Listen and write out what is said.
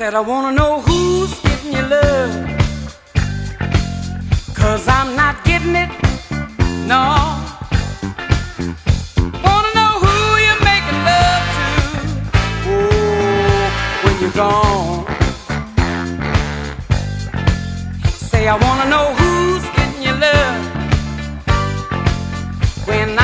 Said I wanna know who's getting your love, 'cause I'm not getting it, no. Wanna know who you're making love to, oh, when you're gone. Say I wanna know who's getting your love when